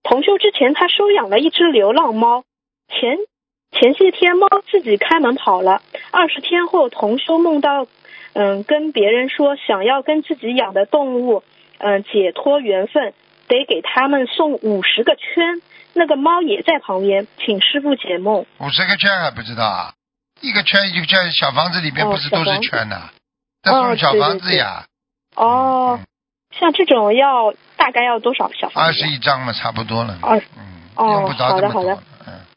同修之前他收养了一只流浪猫，前些天猫自己开门跑了，20天后同修梦到跟别人说想要跟自己养的动物解脱缘分，得给他们送50个圈，那个猫也在旁边，请师父解梦。 50个圈还不知道啊？一个圈一个圈，小房子里面不是都是圈呐？这送小房子呀。 像这种大概要多少小房子？ 21张嘛，差不多了。 用不着这么多。